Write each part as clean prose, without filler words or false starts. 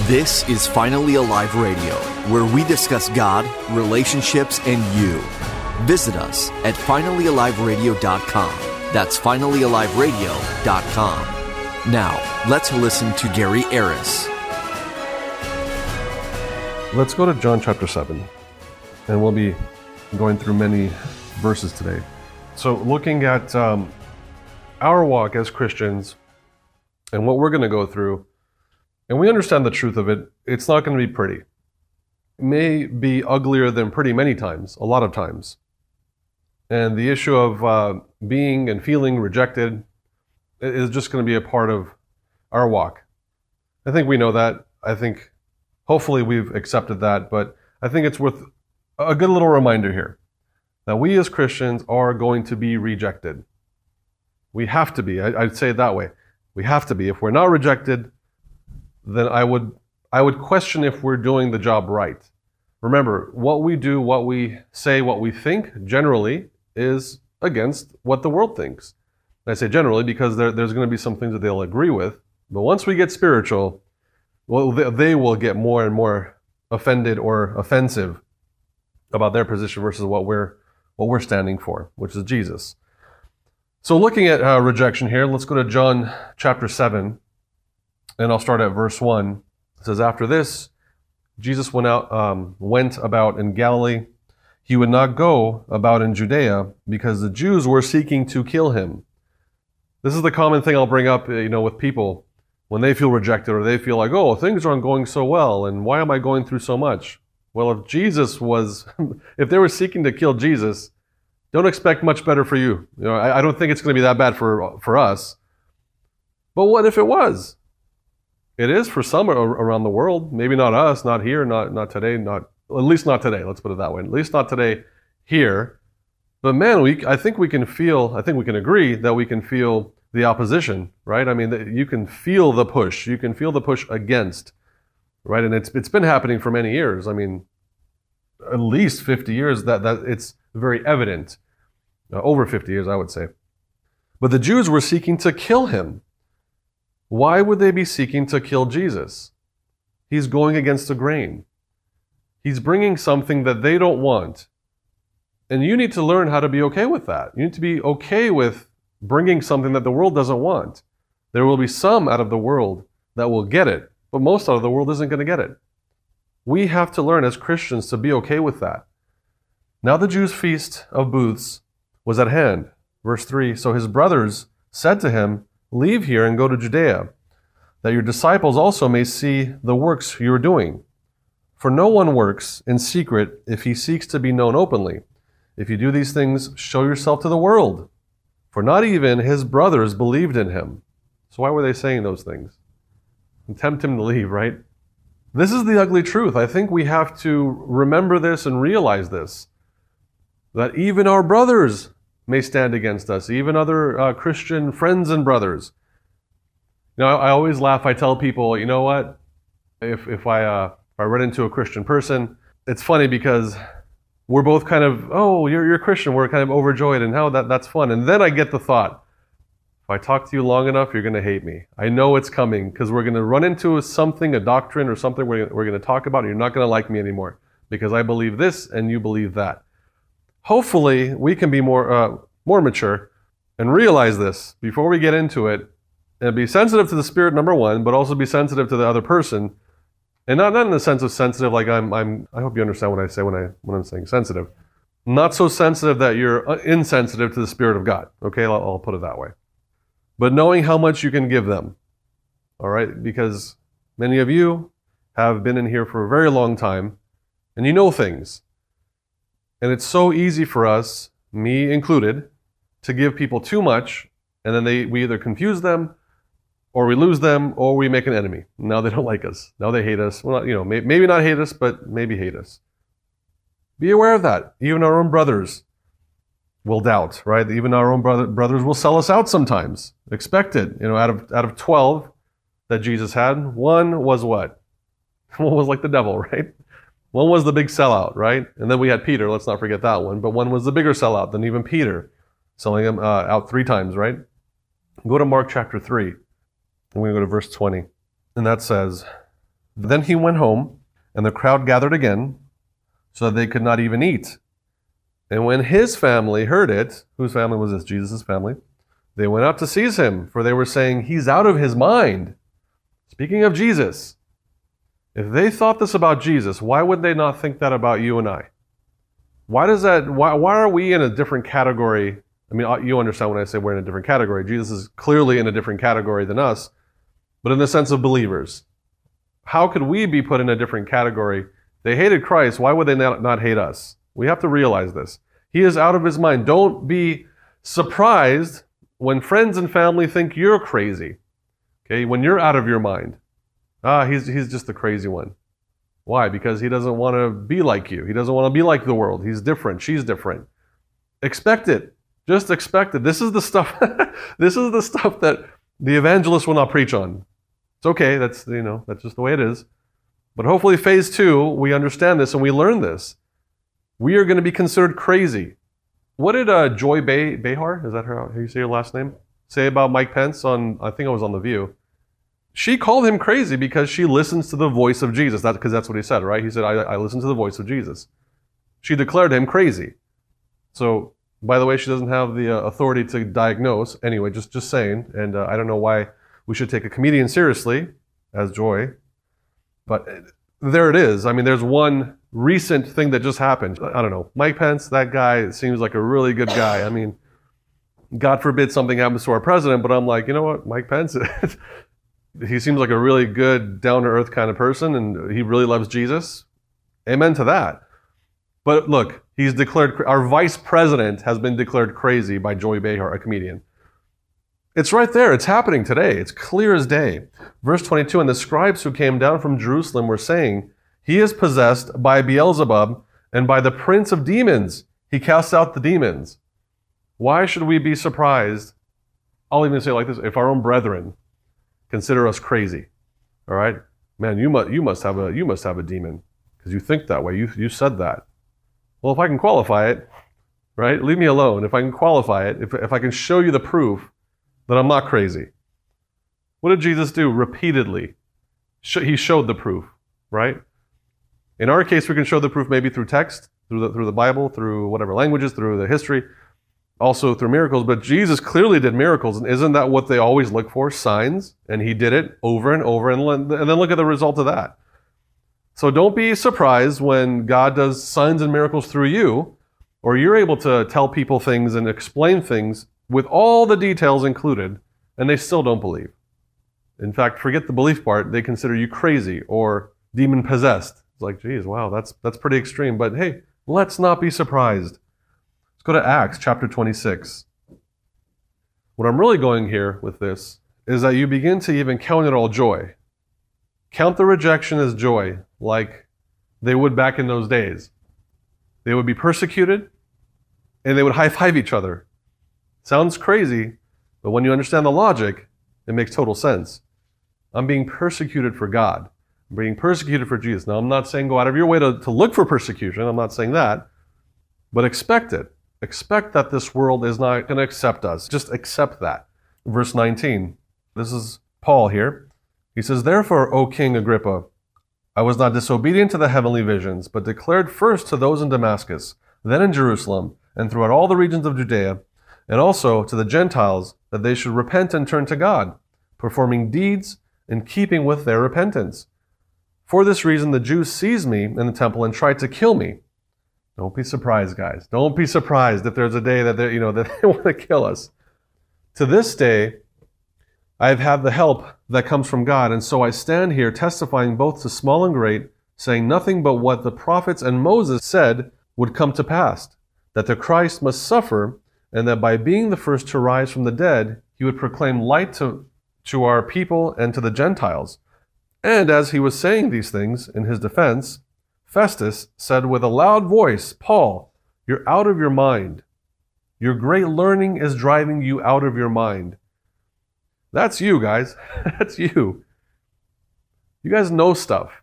This is Finally Alive Radio, where we discuss God, relationships, and you. Visit us at finallyaliveradio.com. That's finallyaliveradio.com. Now, let's listen to Gary Aris. Let's go to John chapter 7, and we'll be going through many verses today. So looking at our walk as Christians and what we're going to go through, and we understand the truth of it, it's not going to be pretty. It may be uglier than pretty many times, a lot of times. And the issue of being and feeling rejected is just going to be a part of our walk. I think we know that. I think hopefully we've accepted that, but I think it's worth a good little reminder here that we as Christians are going to be rejected. We have to be. I'd say it that way. We have to be. If we're not rejected, then I would question if we're doing the job right. Remember, what we do, what we say, what we think, generally is against what the world thinks. And I say generally because there's going to be some things that they'll agree with, but once we get spiritual, well, they will get more and more offended or offensive about their position versus what we're standing for, which is Jesus. So looking at rejection here, let's go to John chapter 7. And I'll start at verse 1. It says, after this, Jesus went about in Galilee. He would not go about in Judea because the Jews were seeking to kill him. This is the common thing I'll bring up, with people when they feel rejected or they feel like, oh, things aren't going so well, and why am I going through so much? Well, if they were seeking to kill Jesus, don't expect much better for you. I don't think it's going to be that bad for us. But what if it was? It is for some around the world. Maybe not us, not here, not today, at least not today. Let's put it that way. At least not today here. But man, I think we can agree that we can feel the opposition, right? I mean, you can feel the push. You can feel the push against, right? And it's been happening for many years. I mean, at least 50 years that it's very evident. Over 50 years, I would say. But the Jews were seeking to kill him. Why would they be seeking to kill Jesus? He's going against the grain. He's bringing something that they don't want. And you need to learn how to be okay with that. You need to be okay with bringing something that the world doesn't want. There will be some out of the world that will get it, but most out of the world isn't going to get it. We have to learn as Christians to be okay with that. Now the Jews' feast of booths was at hand. Verse 3, so his brothers said to him, leave here and go to Judea, that your disciples also may see the works you are doing. For no one works in secret if he seeks to be known openly. If you do these things, show yourself to the world. For not even his brothers believed in him. So why were they saying those things? And tempt him to leave, right? This is the ugly truth. I think we have to remember this and realize this, that even our brothers may stand against us, even other Christian friends and brothers. I always laugh. I tell people, you know what? If I run into a Christian person, it's funny because we're both kind of, oh, you're a Christian. We're kind of overjoyed, and how that's fun. And then I get the thought, if I talk to you long enough, you're going to hate me. I know it's coming because we're going to run into something, a doctrine or something we're going to talk about, and you're not going to like me anymore because I believe this and you believe that. Hopefully, we can be more mature and realize this before we get into it and be sensitive to the Spirit, number one, but also be sensitive to the other person. And not in the sense of sensitive, like I hope you understand what I say when I'm saying sensitive. Not so sensitive that you're insensitive to the Spirit of God. Okay, I'll put it that way. But knowing how much you can give them. All right, because many of you have been in here for a very long time and you know things. And it's so easy for us, me included, to give people too much, and then we either confuse them, or we lose them, or we make an enemy. Now they don't like us. Now they hate us. Well, maybe not hate us, but maybe hate us. Be aware of that. Even our own brothers will doubt, right? Even our own brothers will sell us out sometimes. Expect it. Out of 12 that Jesus had, one was what? One was like the devil, right? One was the big sellout, right? And then we had Peter, let's not forget that one. But one was the bigger sellout than even Peter, selling him out 3 times, right? Go to Mark chapter 3. I'm going to go to verse 20. And that says, Then he went home, and the crowd gathered again, so that they could not even eat. And when his family heard it, whose family was this? Jesus' family. They went out to seize him, for they were saying, he's out of his mind. Speaking of Jesus, if they thought this about Jesus, why would they not think that about you and I? Why are we in a different category? I mean, you understand when I say we're in a different category. Jesus is clearly in a different category than us, but in the sense of believers. How could we be put in a different category? They hated Christ. Why would they not hate us? We have to realize this. He is out of his mind. Don't be surprised when friends and family think you're crazy. Okay, when you're out of your mind. He's just the crazy one. Why? Because he doesn't want to be like you. He doesn't want to be like the world. He's different. She's different. Expect it. Just expect it. This is the stuff this is the stuff that the evangelists will not preach on. It's okay. That's just the way it is. But hopefully phase 2, we understand this and we learn this. We are going to be considered crazy. What did Joy Behar, is that how you say your last name, say about Mike Pence on, I think it was on The View? She called him crazy because she listens to the voice of Jesus. Because that's what he said, right? He said, I listen to the voice of Jesus. She declared him crazy. So, by the way, she doesn't have the authority to diagnose. Anyway, just saying. And I don't know why we should take a comedian seriously as Joy. But there it is. I mean, there's one recent thing that just happened. I don't know. Mike Pence, that guy seems like a really good guy. I mean, God forbid something happens to our president, but I'm like, you know what? Mike Pence, he seems like a really good, down-to-earth kind of person, and he really loves Jesus. Amen to that. But look, our vice president has been declared crazy by Joy Behar, a comedian. It's right there. It's happening today. It's clear as day. Verse 22, and the scribes who came down from Jerusalem were saying, he is possessed by Beelzebub, and by the prince of demons he casts out the demons. Why should we be surprised? I'll even say it like this, if our own brethren consider us crazy. All right? Man, you must have a demon, because you think that way. You said that. Well, if I can qualify it, right? Leave me alone. If I can qualify it, if I can show you the proof that I'm not crazy. What did Jesus do repeatedly? He showed the proof, right? In our case, we can show the proof maybe through text, through the Bible, through whatever languages, through the history, also through miracles. But Jesus clearly did miracles, and isn't that what they always look for? Signs, and he did it over and over, and then look at the result of that. So don't be surprised when God does signs and miracles through you, or you're able to tell people things and explain things with all the details included, and they still don't believe. In fact, forget the belief part, they consider you crazy or demon-possessed. It's like, geez, wow, that's pretty extreme. But hey, let's not be surprised. Let's go to Acts chapter 26. What I'm really going here with this is that you begin to even count it all joy. Count the rejection as joy, like they would back in those days. They would be persecuted, and they would high-five each other. Sounds crazy, but when you understand the logic, it makes total sense. I'm being persecuted for God. I'm being persecuted for Jesus. Now, I'm not saying go out of your way to look for persecution. I'm not saying that. But expect it. Expect that this world is not going to accept us. Just accept that. Verse 19. This is Paul here. He says, therefore, O King Agrippa, I was not disobedient to the heavenly visions, but declared first to those in Damascus, then in Jerusalem, and throughout all the regions of Judea, and also to the Gentiles, that they should repent and turn to God, performing deeds in keeping with their repentance. For this reason, the Jews seized me in the temple and tried to kill me. Don't be surprised, guys. Don't be surprised if there's a day that they want to kill us. To this day, I have had the help that comes from God, and so I stand here testifying both to small and great, saying nothing but what the prophets and Moses said would come to pass, that the Christ must suffer, and that by being the first to rise from the dead, he would proclaim light to our people and to the Gentiles. And as he was saying these things in his defense, Festus said with a loud voice, Paul, you're out of your mind. Your great learning is driving you out of your mind. That's you, guys. That's you. You guys know stuff.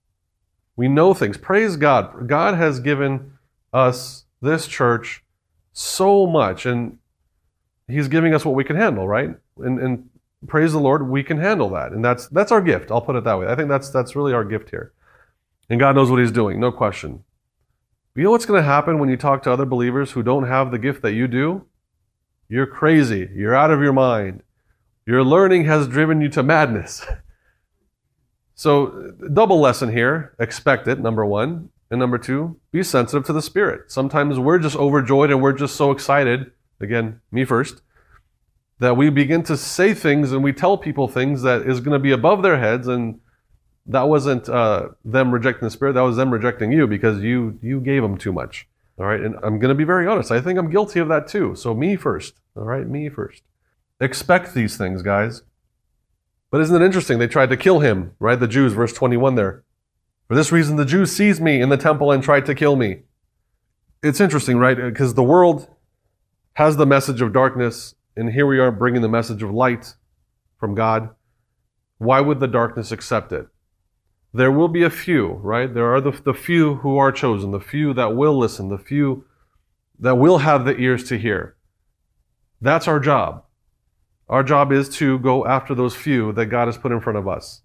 We know things. Praise God. God has given us, this church, so much, and he's giving us what we can handle, right? And praise the Lord, we can handle that. And that's our gift. I'll put it that way. I think that's really our gift here. And God knows what he's doing, no question. You know what's going to happen when you talk to other believers who don't have the gift that you do? You're crazy. You're out of your mind. Your learning has driven you to madness. So, double lesson here. Expect it, number one. And number two, be sensitive to the Spirit. Sometimes we're just overjoyed and we're just so excited, again, me first, that we begin to say things and we tell people things that is going to be above their heads, and that wasn't them rejecting the Spirit, that was them rejecting you because you gave them too much. All right, and I'm going to be very honest. I think I'm guilty of that too. So me first. All right, me first. Expect these things, guys. But isn't it interesting? They tried to kill him, right? The Jews, verse 21 there. For this reason, the Jews seized me in the temple and tried to kill me. It's interesting, right? Because the world has the message of darkness, and here we are bringing the message of light from God. Why would the darkness accept it? There will be a few, right? There are the few who are chosen, the few that will listen, the few that will have the ears to hear. That's our job. Our job is to go after those few that God has put in front of us.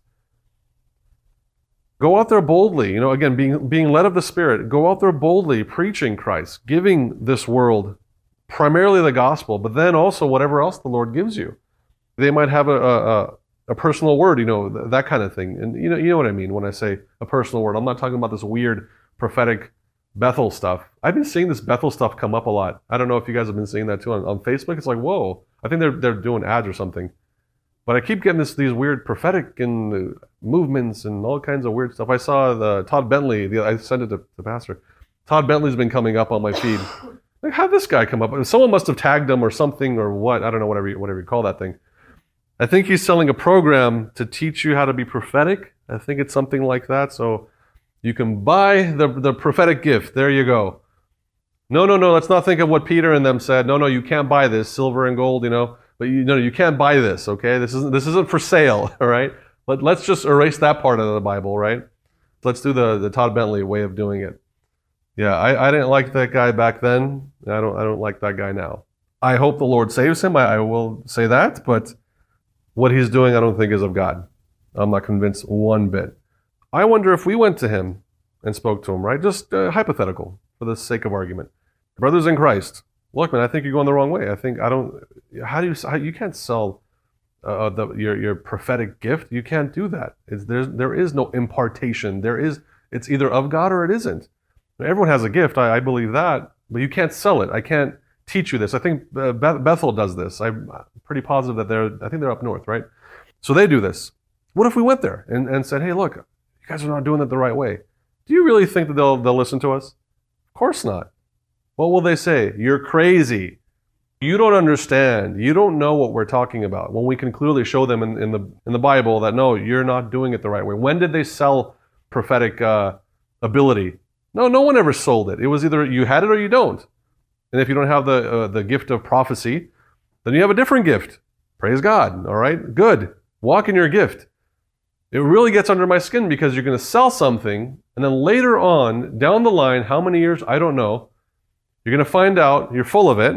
Go out there boldly, again, being led of the Spirit. Go out there boldly, preaching Christ, giving this world primarily the gospel, but then also whatever else the Lord gives you. They might have a personal word, that kind of thing. And you know what I mean when I say a personal word. I'm not talking about this weird prophetic Bethel stuff. I've been seeing this Bethel stuff come up a lot. I don't know if you guys have been seeing that too on Facebook. It's like, whoa. I think they're doing ads or something. But I keep getting these weird prophetic and movements and all kinds of weird stuff. I saw the Todd Bentley. I sent it to the pastor. Todd Bentley's been coming up on my feed. Like, how'd this guy come up? Someone must have tagged him or something or what. I don't know, whatever you call that thing. I think he's selling a program to teach you how to be prophetic. I think it's something like that. So you can buy the prophetic gift. There you go. No, let's not think of what Peter and them said. No, you can't buy this, silver and gold, But you can't buy this, okay? This isn't for sale, all right? Let's just erase that part of the Bible, right? Let's do the Todd Bentley way of doing it. Yeah, I didn't like that guy back then. I don't like that guy now. I hope the Lord saves him. I will say that, but what he's doing I don't think is of God. I'm not convinced one bit. I wonder if we went to him and spoke to him, right? Just hypothetical for the sake of argument. Brothers in Christ, look, man, I think you're going the wrong way. You can't sell your prophetic gift. You can't do that. There is no impartation. It's either of God or it isn't. Everyone has a gift. I believe that, but you can't sell it. I can't teach you this. I think Bethel does this. I'm pretty positive that I think they're up north, right? So they do this. What if we went there and said, hey, look, you guys are not doing it the right way. Do you really think that they'll listen to us? Of course not. What will they say? You're crazy. You don't understand. You don't know what we're talking about. When we can clearly show them in the Bible that no, you're not doing it the right way. When did they sell prophetic ability? No one ever sold it. It was either you had it or you don't. And if you don't have the gift of prophecy, then you have a different gift. Praise God. All right? Good. Walk in your gift. It really gets under my skin because you're going to sell something, and then later on, down the line, how many years? I don't know. You're going to find out you're full of it.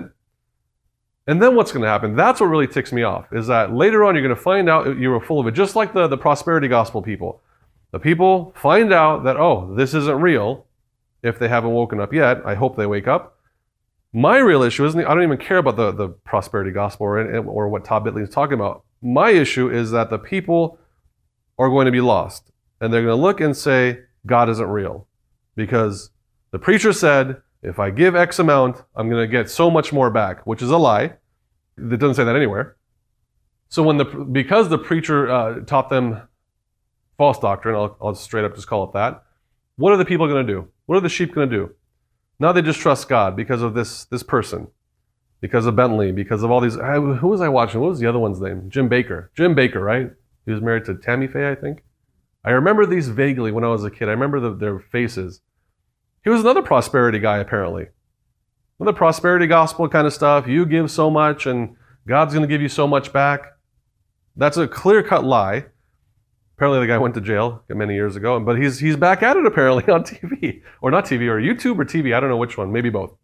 And then what's going to happen? That's what really ticks me off, is that later on you're going to find out you were full of it, just like the prosperity gospel people. The people find out that, oh, this isn't real. If they haven't woken up yet, I hope they wake up. My real issue isn't, I don't even care about the prosperity gospel or what Todd Bentley is talking about. My issue is that the people are going to be lost. And they're going to look and say, God isn't real. Because the preacher said, if I give X amount, I'm going to get so much more back, which is a lie. It doesn't say that anywhere. So because the preacher taught them false doctrine, I'll straight up just call it that, what are the people going to do? What are the sheep going to do? Now they just trust God because of this person, because of Bentley, because of all these. Who was I watching? What was the other one's name? Jim Baker. Jim Baker, right? He was married to Tammy Faye, I think. I remember these vaguely when I was a kid. I remember their faces. He was another prosperity guy, apparently. Another prosperity gospel kind of stuff. You give so much and God's going to give you so much back. That's a clear-cut lie. Apparently the guy went to jail many years ago, but he's back at it apparently on TV. Or not TV, or YouTube or TV. I don't know which one. Maybe both.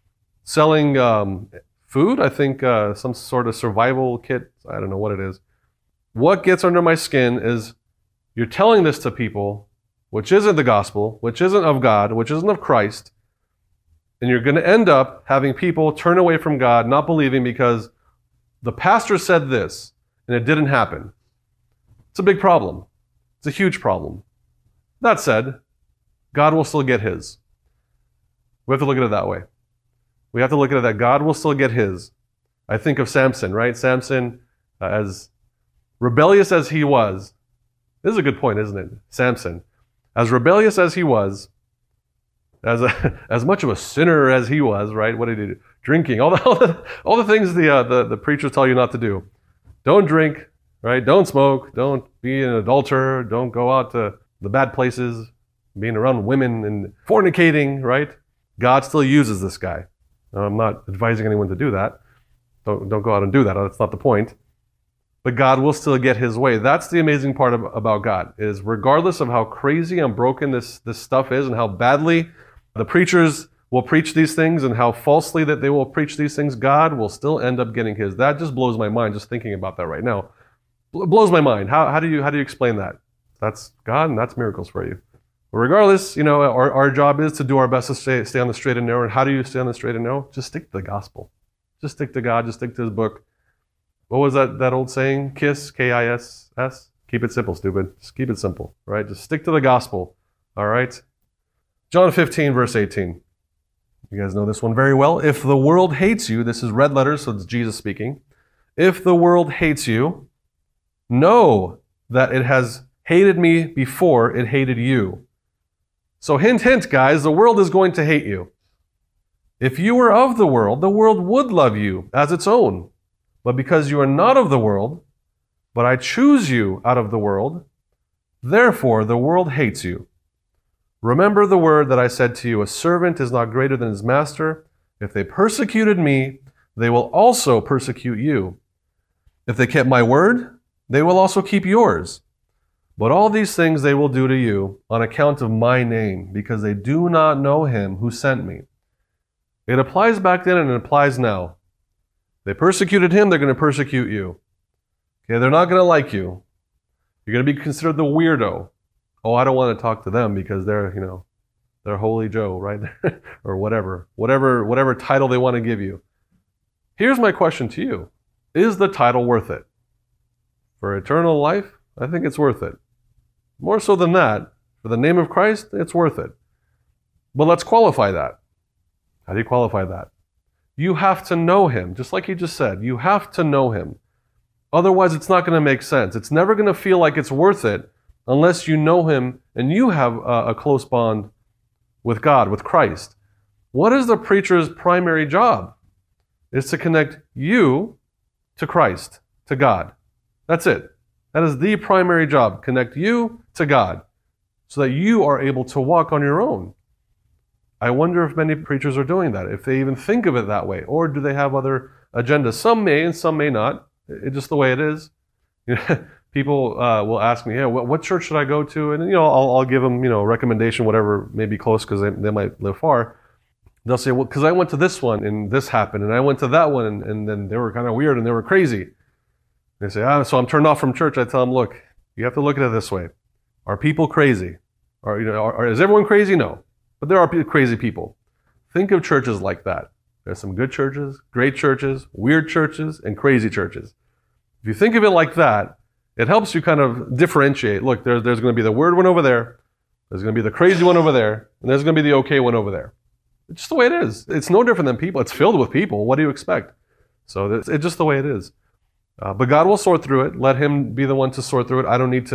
Selling food, I think some sort of survival kit. I don't know what it is. what gets under my skin is you're telling this to people, which isn't the gospel, which isn't of God, which isn't of Christ, and you're going to end up having people turn away from God, not believing because the pastor said this, and it didn't happen. It's a big problem. It's a huge problem. That said, God will still get his. We have to look at it that way. We have to look at it that God will still get his. I think of Samson, right? Samson, as rebellious as he was, this is a good point, isn't it? Samson, as rebellious as he was, as much of a sinner as he was, right? What did he do? Drinking, all the things the preachers tell you not to do. Don't drink, right? Don't smoke. Don't be an adulterer. Don't go out to the bad places, being around women and fornicating, right? God still uses this guy. Now, I'm not advising anyone to do that. Don't go out and do that. That's not the point. But God will still get his way. That's the amazing part about God, is regardless of how crazy and broken this stuff is and how badly the preachers will preach these things and how falsely that they will preach these things, God will still end up getting his. That just blows my mind just thinking about that right now. Blows my mind. How do you explain that? That's God and that's miracles for you. But regardless, our job is to do our best to stay on the straight and narrow. And how do you stay on the straight and narrow? Just stick to the gospel. Just stick to God. Just stick to his book. What was that old saying? KISS, K-I-S-S? Keep it simple, stupid. Just keep it simple, right? Just stick to the gospel, all right? John 15, verse 18. You guys know this one very well. If the world hates you, this is red letters, so it's Jesus speaking. If the world hates you, know that it has hated me before it hated you. So hint, hint, guys, the world is going to hate you. If you were of the world would love you as its own. But because you are not of the world, but I choose you out of the world, therefore the world hates you. Remember the word that I said to you, a servant is not greater than his master. If they persecuted me, they will also persecute you. If they kept my word, they will also keep yours. But all these things they will do to you on account of my name, because they do not know him who sent me. It applies back then and it applies now. They persecuted him, they're going to persecute you. Okay, they're not going to like you. You're going to be considered the weirdo. Oh, I don't want to talk to them because they're Holy Joe, right? Or whatever title they want to give you. Here's my question to you. Is the title worth it? For eternal life, I think it's worth it. More so than that, for the name of Christ, it's worth it. But let's qualify that. How do you qualify that? You have to know him, just like he just said. You have to know him. Otherwise, it's not going to make sense. It's never going to feel like it's worth it unless you know him and you have a close bond with God, with Christ. What is the preacher's primary job? It's to connect you to Christ, to God. That's it. That is the primary job. Connect you to God so that you are able to walk on your own. I wonder if many preachers are doing that, if they even think of it that way, or do they have other agendas? Some may and some may not. It's just the way it is. People will ask me, what church should I go to? And I'll give them a recommendation, whatever may be close because they might live far. They'll say, well, because I went to this one and this happened, and I went to that one and then they were kind of weird and they were crazy. They say, so I'm turned off from church. I tell them, look, you have to look at it this way. Are people crazy? Is everyone crazy? No. But there are crazy people. Think of churches like that. There's some good churches, great churches, weird churches, and crazy churches. If you think of it like that, it helps you kind of differentiate. Look, there's going to be the weird one over there, there's going to be the crazy one over there, and there's going to be the okay one over there. It's just the way it is. It's no different than people. It's filled with people. What do you expect? So it's just the way it is. But God will sort through it. Let him be the one to sort through it. I don't need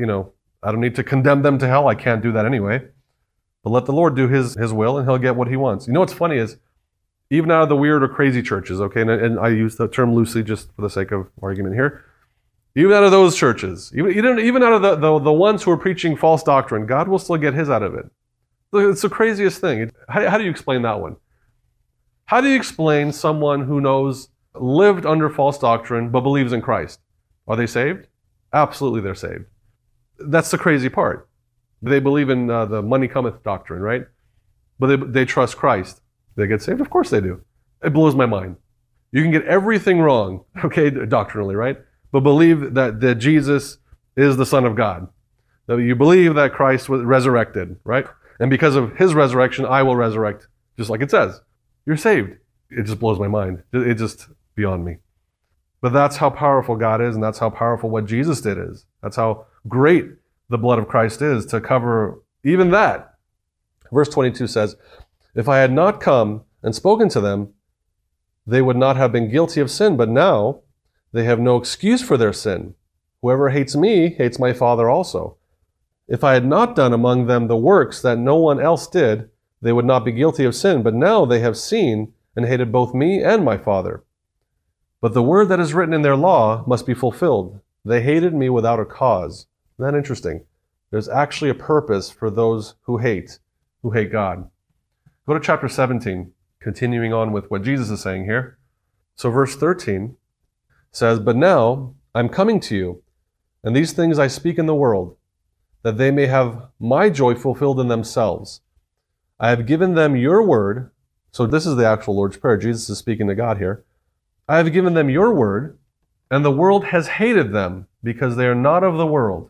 to condemn them to hell. I can't do that anyway. But let the Lord do his will and he'll get what he wants. You know what's funny is, even out of the weird or crazy churches, okay, and I use the term loosely just for the sake of argument here, even out of those churches, even out of the ones who are preaching false doctrine, God will still get his out of it. It's the craziest thing. How do you explain that one? How do you explain someone who lived under false doctrine but believes in Christ? Are they saved? Absolutely they're saved. That's the crazy part. They believe in the money cometh doctrine, right? But they trust Christ. They get saved? Of course they do. It blows my mind. You can get everything wrong, okay, doctrinally, right? but believe that Jesus is the Son of God. That you believe that Christ was resurrected, right? And because of his resurrection, I will resurrect, just like it says. You're saved. It just blows my mind. It's just beyond me. But that's how powerful God is, and that's how powerful what Jesus did is. That's how great the blood of Christ is to cover even that. Verse 22 says, if I had not come and spoken to them, they would not have been guilty of sin, but now they have no excuse for their sin. Whoever hates me hates my Father also. If I had not done among them the works that no one else did, they would not be guilty of sin, but now they have seen and hated both me and my Father. But the word that is written in their law must be fulfilled. They hated me without a cause. Isn't that interesting? There's actually a purpose for those who hate God. Go to chapter 17, continuing on with what Jesus is saying here. So verse 13 says, but now I'm coming to you, and these things I speak in the world, that they may have my joy fulfilled in themselves. I have given them your word. So this is the actual Lord's Prayer. Jesus is speaking to God here. I have given them your word, and the world has hated them because they are not of the world,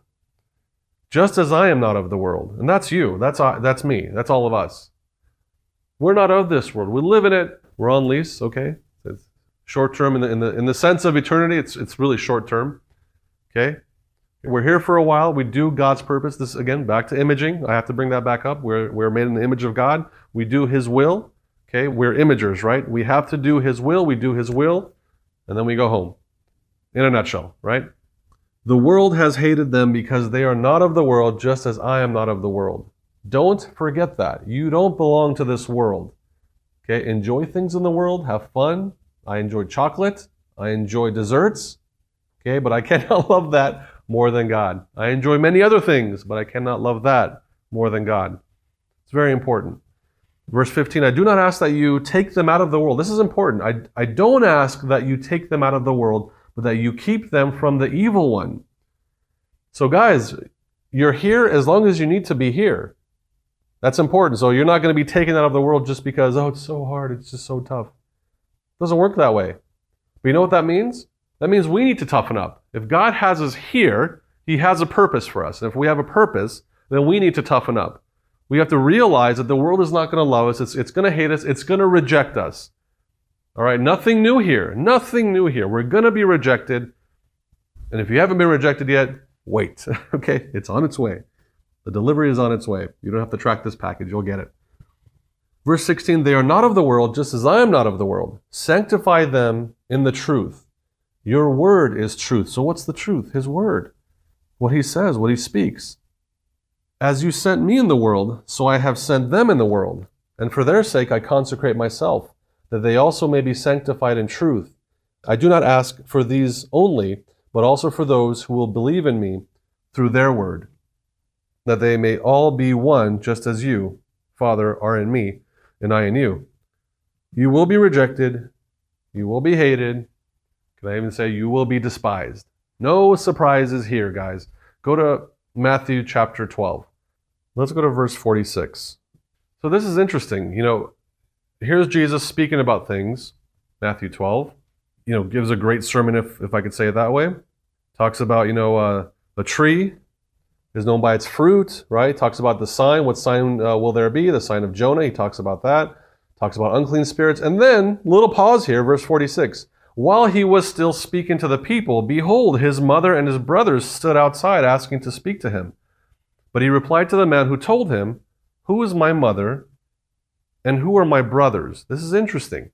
just as I am not of the world. And that's you. That's me. That's all of us. We're not of this world. We live in it. We're on lease, okay? It's short term in the sense of eternity. It's really short term, okay? We're here for a while. We do God's purpose. This, again, back to imaging. I have to bring that back up. We're made in the image of God. We do his will. Okay, we're imagers, right? We have to do his will. We do his will, and then we go home. In a nutshell, right? The world has hated them because they are not of the world, just as I am not of the world. Don't forget that. You don't belong to this world. Okay, enjoy things in the world. Have fun. I enjoy chocolate. I enjoy desserts. Okay, but I cannot love that more than God. I enjoy many other things, but I cannot love that more than God. It's very important. Verse 15, I do not ask that you take them out of the world. This is important. I don't ask that you take them out of the world, but that you keep them from the evil one. So guys, you're here as long as you need to be here. That's important. So you're not going to be taken out of the world just because, oh, it's so hard, it's just so tough. It doesn't work that way. But you know what that means? That means we need to toughen up. If God has us here, he has a purpose for us. And if we have a purpose, then we need to toughen up. We have to realize that the world is not going to love us. It's going to hate us. It's going to reject us. All right, nothing new here. Nothing new here. We're going to be rejected. And if you haven't been rejected yet, wait. Okay, it's on its way. The delivery is on its way. You don't have to track this package. You'll get it. Verse 16, they are not of the world, just as I am not of the world. Sanctify them in the truth. Your word is truth. So what's the truth? His word. What he says, what he speaks. As you sent me in the world, so I have sent them in the world. And for their sake I consecrate myself, that they also may be sanctified in truth. I do not ask for these only, but also for those who will believe in me through their word, that they may all be one, just as you, Father, are in me, and I in you. You will be rejected. You will be hated. Can I even say you will be despised? No surprises here, guys. Go to Matthew chapter 12. Let's go to verse 46. So this is interesting. Here's Jesus speaking about things. Matthew 12. Gives a great sermon, if I could say it that way. Talks about, the tree is known by its fruit, right? Talks about the sign. What sign will there be? The sign of Jonah. He talks about that. Talks about unclean spirits. And then, little pause here, verse 46. While he was still speaking to the people, behold, his mother and his brothers stood outside asking to speak to him. But he replied to the man who told him, who is my mother and who are my brothers? This is interesting.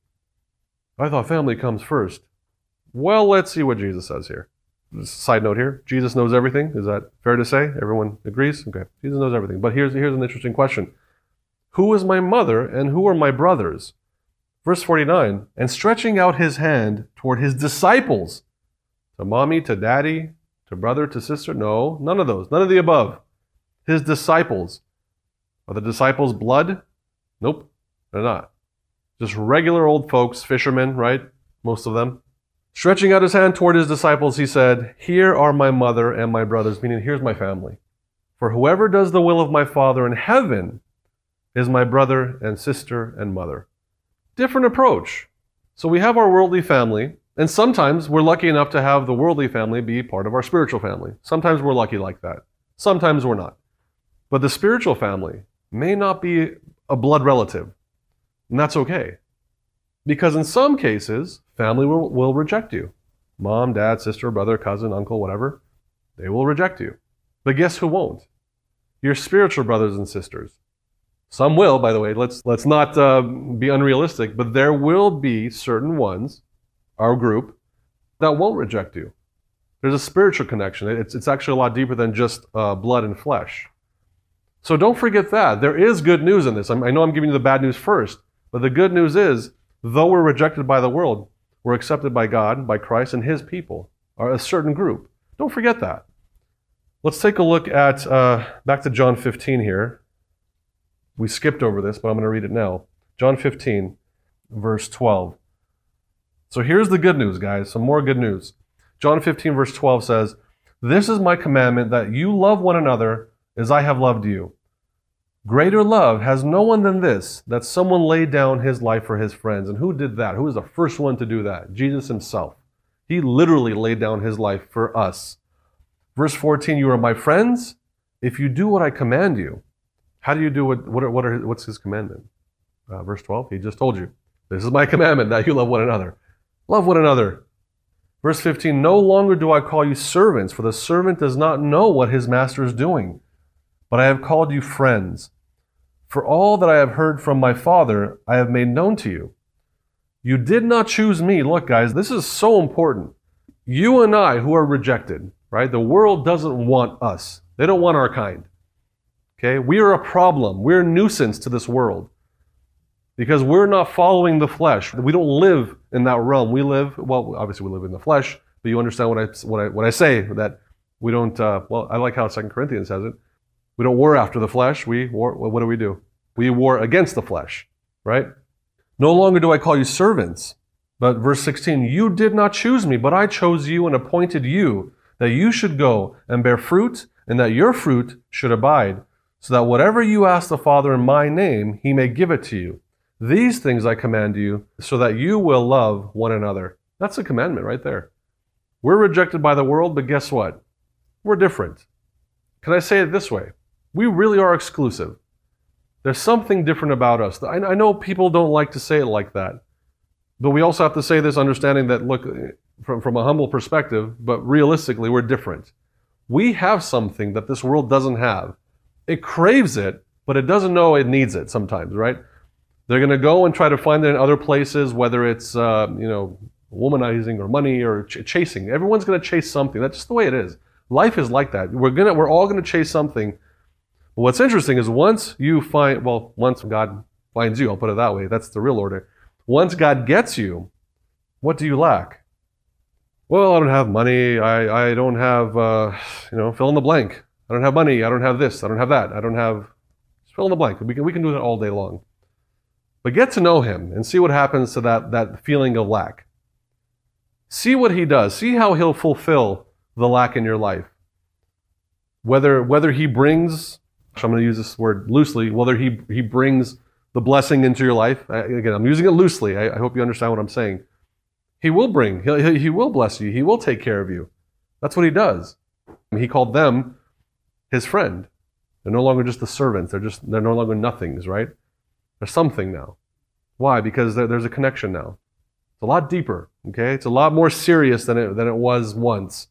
I thought family comes first. Well, let's see what Jesus says here. Side note here, Jesus knows everything. Is that fair to say? Everyone agrees? Okay, Jesus knows everything. But here's an interesting question. Who is my mother and who are my brothers? Verse 49, and stretching out his hand toward his disciples, to mommy, to daddy, to brother, to sister. No, none of those. None of the above. His disciples. Are the disciples blood? Nope, they're not. Just regular old folks, fishermen, right? Most of them. Stretching out his hand toward his disciples, he said, here are my mother and my brothers, meaning here's my family. For whoever does the will of my Father in heaven is my brother and sister and mother. Different approach. So we have our worldly family, And sometimes we're lucky enough to have the worldly family be part of our spiritual family. Sometimes we're lucky like that. Sometimes we're not. But the spiritual family may not be a blood relative. And that's okay. Because in some cases, family will reject you. Mom, dad, sister, brother, cousin, uncle, whatever. They will reject you. But guess who won't? Your spiritual brothers and sisters. Some will, by the way. Let's not be unrealistic, but there will be certain ones, our group, that won't reject you. There's a spiritual connection. It's actually a lot deeper than just blood and flesh. So don't forget that. There is good news in this. I know I'm giving you the bad news first, but the good news is, though we're rejected by the world, we're accepted by God, by Christ, and His people, or a certain group. Don't forget that. Let's take a look at, back to John 15 here. We skipped over this, but I'm going to read it now. John 15, verse 12. So here's the good news, guys. Some more good news. John 15, verse 12 says, "This is my commandment, that you love one another as I have loved you. Greater love has no one than this, that someone laid down his life for his friends." And who did that? Who was the first one to do that? Jesus himself. He literally laid down his life for us. Verse 14, "You are my friends if you do what I command you." How do you do what's his commandment? Verse 12, he just told you. This is my commandment, that you love one another. Love one another. Verse 15, "No longer do I call you servants, for the servant does not know what his master is doing. But I have called you friends. For all that I have heard from my Father, I have made known to you. You did not choose me." Look, guys, this is so important. You and I, who are rejected, right? The world doesn't want us. They don't want our kind. Okay? We are a problem. We're a nuisance to this world. Because we're not following the flesh. We don't live in that realm. We live, well, obviously we live in the flesh, but you understand what I say, that we don't, well, I like how 2 Corinthians says it. We don't war after the flesh. What do? We war against the flesh, right? "No longer do I call you servants." But verse 16, "You did not choose me, but I chose you and appointed you, that you should go and bear fruit, and that your fruit should abide, so that whatever you ask the Father in my name, He may give it to you. These things I command you, so that you will love one another." That's a commandment right there. We're rejected by the world, but guess what? We're different. Can I say it this way? We really are exclusive. There's something different about us. I know people don't like to say it like that, but we also have to say this understanding that, look, from a humble perspective, but realistically, we're different. We have something that this world doesn't have. It craves it, but it doesn't know it needs it sometimes, right? They're going to go and try to find it in other places, whether it's, womanizing or money or chasing. Everyone's going to chase something. That's just the way it is. Life is like that. We're all going to chase something. But what's interesting is once God finds you, I'll put it that way, that's the real order. Once God gets you, what do you lack? Well, I don't have money. I don't have, fill in the blank. I don't have money. I don't have this. I don't have that. I don't have, just fill in the blank. We can do that all day long. But get to know Him and see what happens to that feeling of lack. See what He does. See how He'll fulfill the lack in your life. Whether He brings, I'm going to use this word loosely, whether He brings the blessing into your life. Again, I'm using it loosely. I hope you understand what I'm saying. He will bring. He will bless you. He will take care of you. That's what He does. He called them His friend. They're no longer just the servants. They're no longer nothings, right? There's something now. Why? Because there's a connection now. It's a lot deeper, okay? It's a lot more serious than it was once.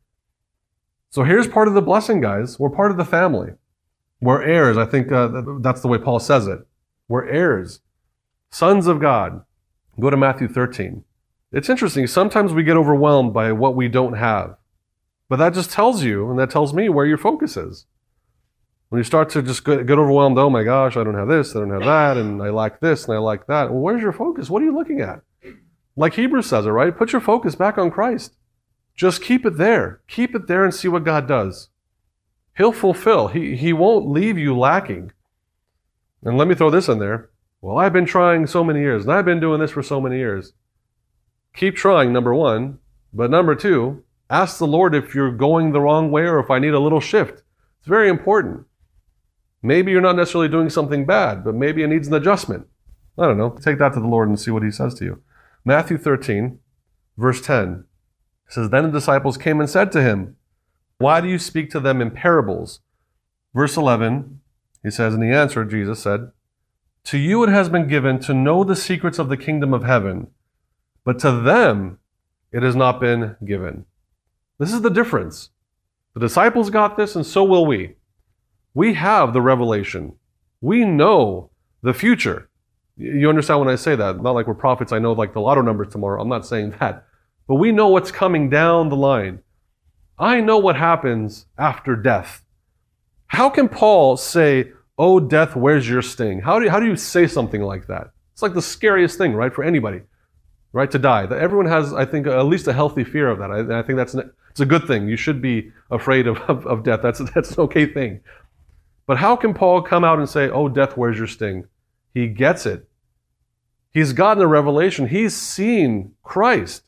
So here's part of the blessing, guys. We're part of the family. We're heirs. I think that's the way Paul says it. We're heirs. Sons of God. Go to Matthew 13. It's interesting. Sometimes we get overwhelmed by what we don't have. But that just tells you, and that tells me, where your focus is. When you start to just get overwhelmed, oh my gosh, I don't have this, I don't have that, and I lack this, and I lack that. Well, where's your focus? What are you looking at? Like Hebrews says it, right? Put your focus back on Christ. Just keep it there. Keep it there and see what God does. He'll fulfill. He won't leave you lacking. And let me throw this in there. Well, I've been trying so many years, and I've been doing this for so many years. Keep trying, number one. But number two, ask the Lord if you're going the wrong way or if I need a little shift. It's very important. Maybe you're not necessarily doing something bad, but maybe it needs an adjustment. I don't know. Take that to the Lord and see what He says to you. Matthew 13, Verse 10 says, Then the disciples came and said to him, Why do you speak to them in parables? Verse 11, he says, and he answered, Jesus said, To you it has been given to know the secrets of the kingdom of heaven, but to them it has not been given. This is the difference. The disciples got this, and so will we. We have the revelation. We know the future. You understand when I say that? Not like we're prophets, I know like the lotto numbers tomorrow. I'm not saying that. But we know what's coming down the line. I know what happens after death. How can Paul say, "Oh, death, where's your sting"? How do you say something like that? It's like the scariest thing, right, for anybody, right, to die. Everyone has, I think, at least a healthy fear of that. I think it's a good thing. You should be afraid of death. That's an okay thing. But how can Paul come out and say, "Oh, death, where's your sting"? He gets it. He's gotten a revelation. He's seen Christ.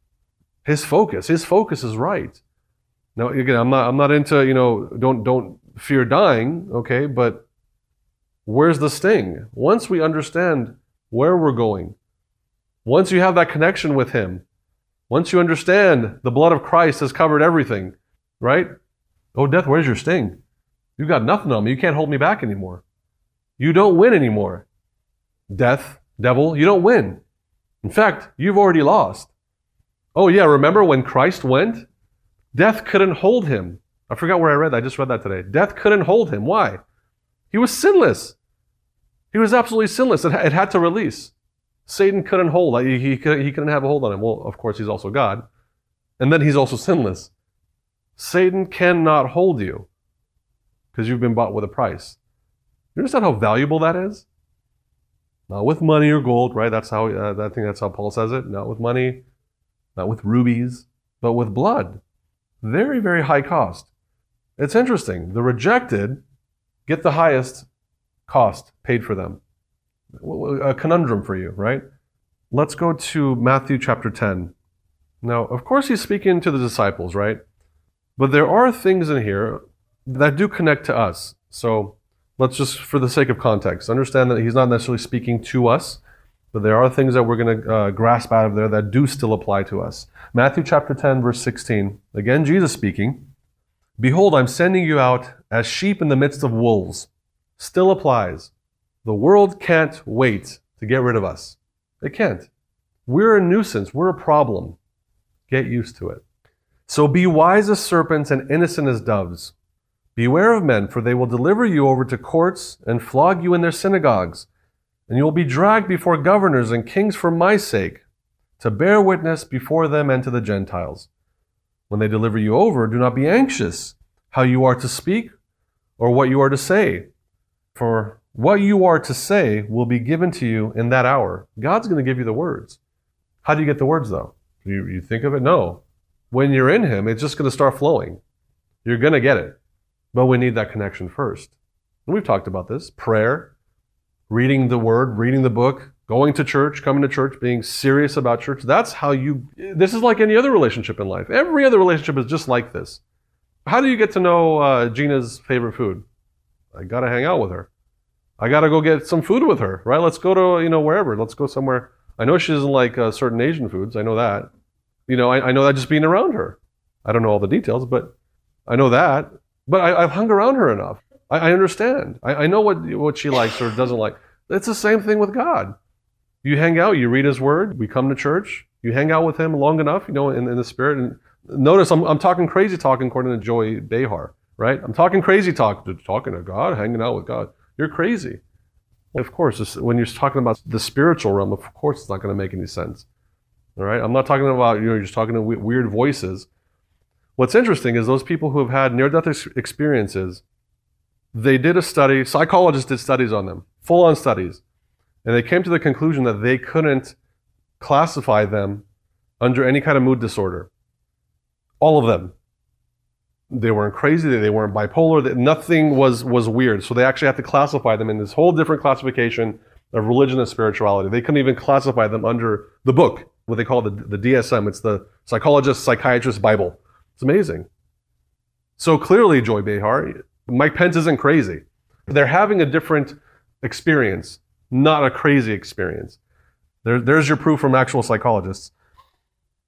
His focus is right. Now, again, I'm not into, don't fear dying, okay? But where's the sting? Once we understand where we're going, once you have that connection with Him, once you understand the blood of Christ has covered everything, right? Oh, death, where's your sting? You got nothing on me. You can't hold me back anymore. You don't win anymore. Death, devil, you don't win. In fact, you've already lost. Oh yeah, remember when Christ went? Death couldn't hold Him. I forgot where I read that. I just read that today. Death couldn't hold Him. Why? He was sinless. He was absolutely sinless. It had to release. Satan couldn't hold. He couldn't have a hold on Him. Well, of course, He's also God. And then He's also sinless. Satan cannot hold you because you've been bought with a price. You understand how valuable that is? Not with money or gold, right? That's how I think that's how Paul says it. Not with money, not with rubies, but with blood. Very, very high cost. It's interesting. The rejected get the highest cost paid for them. A conundrum for you, right? Let's go to Matthew chapter 10. Now, of course, he's speaking to the disciples, right? But there are things in here that do connect to us. So let's just, for the sake of context, understand that he's not necessarily speaking to us, but there are things that we're going to grasp out of there that do still apply to us. Matthew chapter 10, verse 16. Again, Jesus speaking. Behold, I'm sending you out as sheep in the midst of wolves. Still applies. The world can't wait to get rid of us. It can't. We're a nuisance. We're a problem. Get used to it. So be wise as serpents and innocent as doves. Beware of men, for they will deliver you over to courts and flog you in their synagogues, and you will be dragged before governors and kings for my sake, to bear witness before them and to the Gentiles. When they deliver you over, do not be anxious how you are to speak or what you are to say, for what you are to say will be given to you in that hour. God's going to give you the words. How do you get the words, though? You think of it? No. When you're in Him, it's just going to start flowing. You're going to get it. But we need that connection first. And we've talked about this. Prayer, reading the Word, reading the book, going to church, coming to church, being serious about church. That's how this is like any other relationship in life. Every other relationship is just like this. How do you get to know Gina's favorite food? I got to hang out with her. I got to go get some food with her, right? Let's go to, wherever. Let's go somewhere. I know she doesn't like certain Asian foods. I know that. I know that just being around her. I don't know all the details, but I know that. But I've hung around her enough. I understand. I know what she likes or doesn't like. It's the same thing with God. You hang out, you read His Word, we come to church, you hang out with Him long enough, in the Spirit. And notice I'm talking crazy talk according to Joy Behar, right? I'm talking crazy talk, talking to God, hanging out with God. You're crazy. Of course, when you're talking about the spiritual realm, of course it's not going to make any sense. All right? I'm not talking about, you're just talking to weird voices. What's interesting is those people who have had near-death experiences, they did a study, psychologists did studies on them, full-on studies, and they came to the conclusion that they couldn't classify them under any kind of mood disorder. All of them. They weren't crazy, they weren't bipolar, nothing was weird. So they actually had to classify them in this whole different classification of religion and spirituality. They couldn't even classify them under the book, what they call the DSM. It's the Psychologist, Psychiatrist Bible. It's amazing. So clearly, Joy Behar, Mike Pence isn't crazy. They're having a different experience, not a crazy experience. There's your proof from actual psychologists.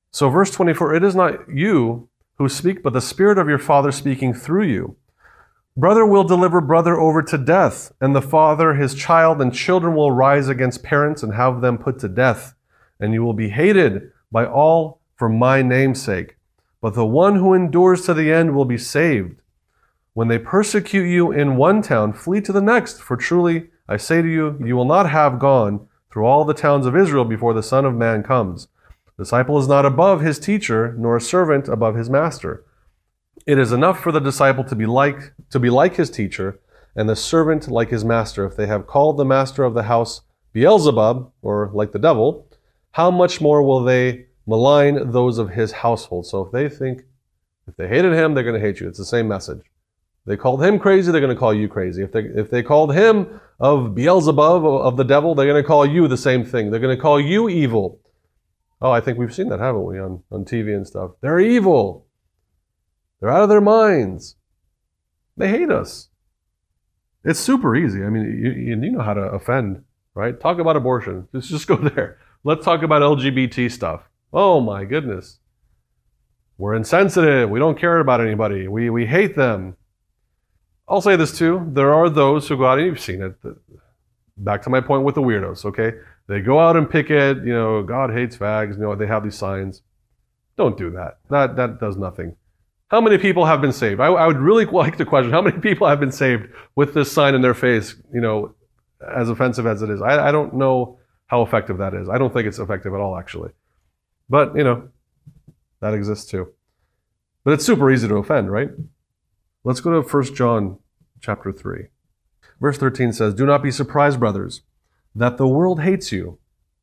So verse 24, it is not you who speak, but the Spirit of your Father speaking through you. Brother will deliver brother over to death, and the father his child, and children will rise against parents and have them put to death. And you will be hated by all for my name's sake. But the one who endures to the end will be saved. When they persecute you in one town, flee to the next, for truly I say to you, you will not have gone through all the towns of Israel before the Son of Man comes. The disciple is not above his teacher, nor a servant above his master. It is enough for the disciple to be like his teacher, and the servant like his master. If they have called the master of the house Beelzebub, or like the devil, how much more will they malign those of his household? So if they hated him, they're going to hate you. It's the same message. They called him crazy, they're going to call you crazy. If they called him of Beelzebub, of the devil, they're going to call you the same thing. They're going to call you evil. Oh, I think we've seen that, haven't we, on TV and stuff. They're evil. They're out of their minds. They hate us. It's super easy. I mean, you know how to offend, right? Talk about abortion. Just go there. Let's talk about LGBT stuff. Oh my goodness. We're insensitive. We don't care about anybody. We hate them. I'll say this too. There are those who go out, and you've seen it. Back to my point with the weirdos, okay? They go out and picket, God hates fags, they have these signs. Don't do that. That does nothing. How many people have been saved? I would really like to question how many people have been saved with this sign in their face, as offensive as it is. I don't know how effective that is. I don't think it's effective at all, actually. But, that exists too. But it's super easy to offend, right? Let's go to 1 John chapter 3. Verse 13 says, do not be surprised, brothers, that the world hates you.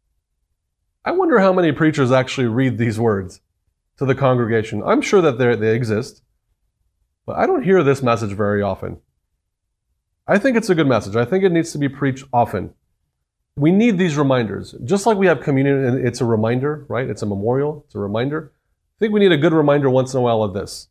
I wonder how many preachers actually read these words to the congregation. I'm sure that they exist, but I don't hear this message very often. I think it's a good message. I think it needs to be preached often. We need these reminders. Just like we have communion, and it's a reminder, right? It's a memorial. It's a reminder. I think we need a good reminder once in a while of this.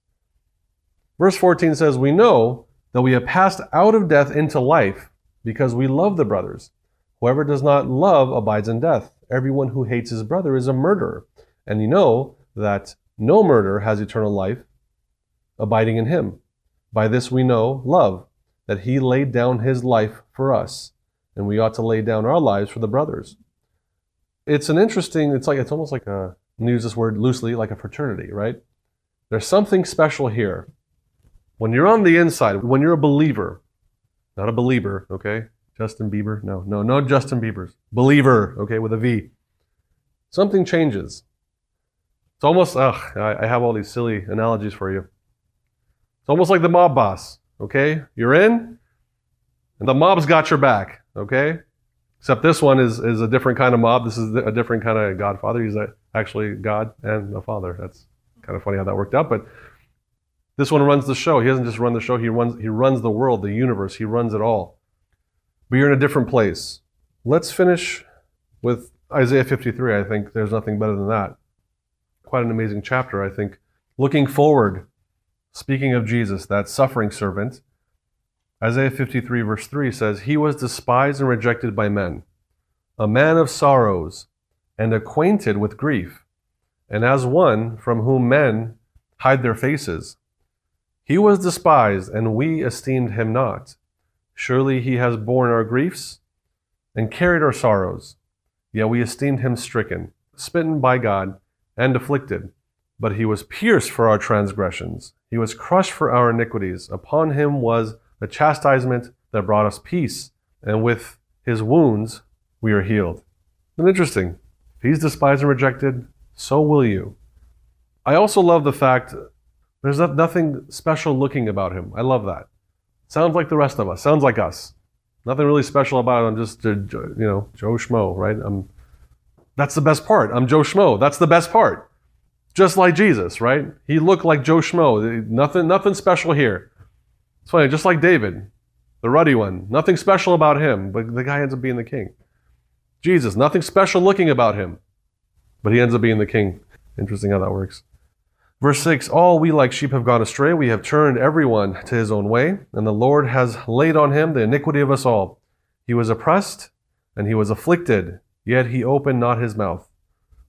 Verse 14 says, we know that we have passed out of death into life because we love the brothers. Whoever does not love abides in death. Everyone who hates his brother is a murderer. And you know that no murderer has eternal life abiding in him. By this we know love, that he laid down his life for us, and we ought to lay down our lives for the brothers. It's almost like I'm going to use this word loosely, like a fraternity, right? There's something special here. When you're on the inside, when you're a believer, not a believer, okay? Justin Bieber? No Justin Biebers. Believer, okay, with a V. Something changes. It's almost, I have all these silly analogies for you. It's almost like the mob boss, okay? You're in, and the mob's got your back, okay? Except this one is a different kind of mob. This is a different kind of Godfather. He's actually God and the Father. That's kind of funny how that worked out, but this one runs the show. He doesn't just run the show, he runs the world, the universe. He runs it all. But you're in a different place. Let's finish with Isaiah 53. I think there's nothing better than that. Quite an amazing chapter, I think. Looking forward, speaking of Jesus, that suffering servant, Isaiah 53 verse 3 says, he was despised and rejected by men, a man of sorrows and acquainted with grief, and as one from whom men hide their faces. He was despised, and we esteemed him not. Surely he has borne our griefs and carried our sorrows. Yet we esteemed him stricken, smitten by God, and afflicted. But he was pierced for our transgressions. He was crushed for our iniquities. Upon him was the chastisement that brought us peace, and with his wounds we are healed. And interesting. If he's despised and rejected, so will you. I also love the fact there's nothing special looking about him. I love that. Sounds like the rest of us. Sounds like us. Nothing really special about it. I'm just, Joe Schmo, right? That's the best part. I'm Joe Schmo. That's the best part. Just like Jesus, right? He looked like Joe Schmo. Nothing special here. It's funny, just like David, the ruddy one. Nothing special about him, but the guy ends up being the king. Jesus, nothing special looking about him, but he ends up being the king. Interesting how that works. Verse 6, all we like sheep have gone astray. We have turned everyone to his own way, and the Lord has laid on him the iniquity of us all. He was oppressed, and he was afflicted, yet he opened not his mouth.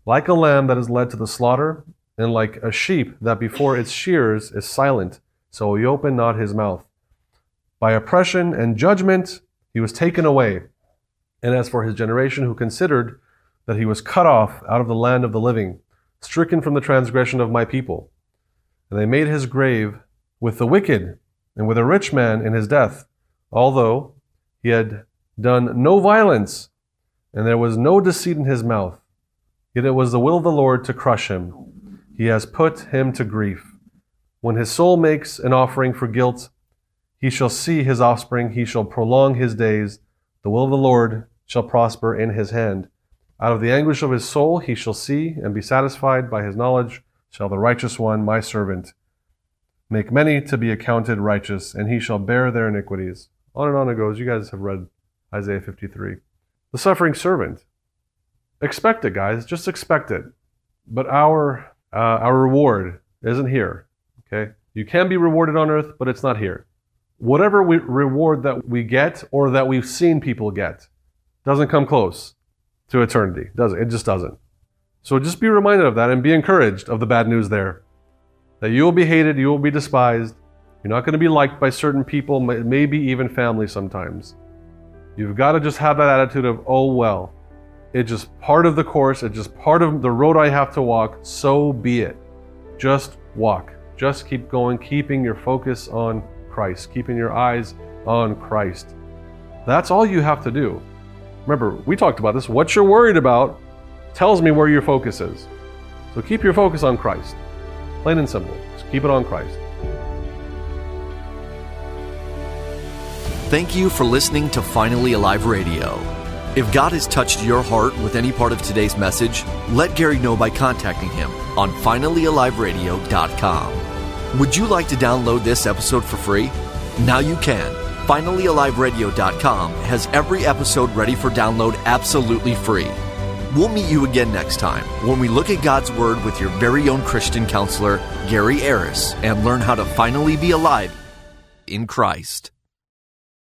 Like a lamb that is led to the slaughter, and like a sheep that before its shearers is silent, so he opened not his mouth. By oppression and judgment he was taken away. And as for his generation, who considered that he was cut off out of the land of the living, stricken from the transgression of my people. And they made his grave with the wicked and with a rich man in his death, although he had done no violence, and there was no deceit in his mouth. Yet it was the will of the Lord to crush him. He has put him to grief. When his soul makes an offering for guilt, he shall see his offspring, he shall prolong his days. The will of the Lord shall prosper in his hand. Out of the anguish of his soul he shall see and be satisfied. By his knowledge shall the righteous one, my servant, make many to be accounted righteous, and he shall bear their iniquities. On and on it goes. You guys have read Isaiah 53. The suffering servant. Expect it, guys. Just expect it. But our reward isn't here. Okay? You can be rewarded on earth, but it's not here. Whatever reward that we get or that we've seen people get doesn't come close to eternity. Does it? It just doesn't. So just be reminded of that and be encouraged of the bad news there. That you will be hated, you will be despised. You're not going to be liked by certain people, maybe even family sometimes. You've got to just have that attitude of, oh well, it's just part of the course, it's just part of the road I have to walk, so be it. Just walk. Just keep going, keeping your focus on Christ, keeping your eyes on Christ. That's all you have to do. Remember, we talked about this. What you're worried about tells me where your focus is. So keep your focus on Christ. Plain and simple. Just keep it on Christ. Thank you for listening to Finally Alive Radio. If God has touched your heart with any part of today's message, let Gary know by contacting him on finallyaliveradio.com. Would you like to download this episode for free? Now you can. finallyaliveradio.com has every episode ready for download absolutely free. We'll meet you again next time when we look at God's Word with your very own Christian counselor, Gary Aris, and learn how to finally be alive in Christ.